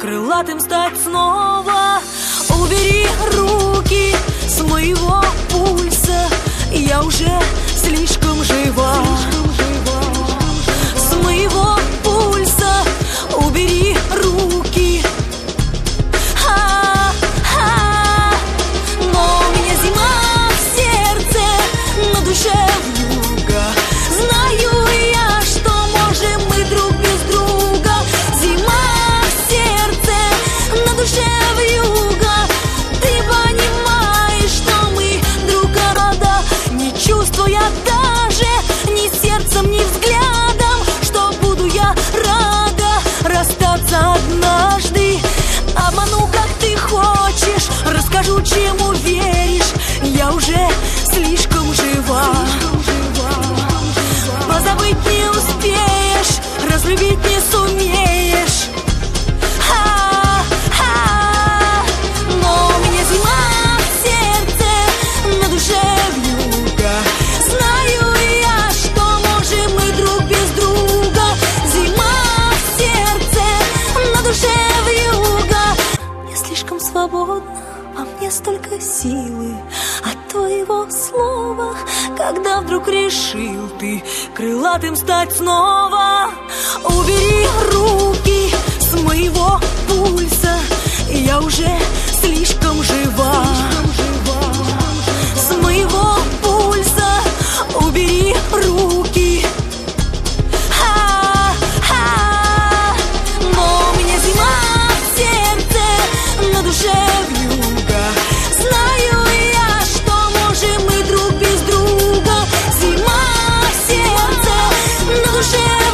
крылатым стать снова. Убери руки с моего пульса, я уже слишком жива. С моего пульса убери руки. Но у меня зима в сердце, на душе вьюга. Знаю я, что можем мы друг без друга. Зима в сердце, на душе вьюга. Ты понимаешь, что мы друг рода, не чувствуя даже ни сердцем, ни взглядом, что буду я рада расстаться однажды. Обману, как ты хочешь, расскажу, чему веришь, я уже слишком жива. Позабыть не успеешь, разлюбить не сумеешь. Но у меня зима в сердце, на душе вьюга. Знаю я, что можем мы друг без друга. Зима в сердце, на душе вьюга. Я слишком свободна, во мне столько силы от твоего слова. Когда вдруг решил ты крылатым стать снова. Убери руки с моего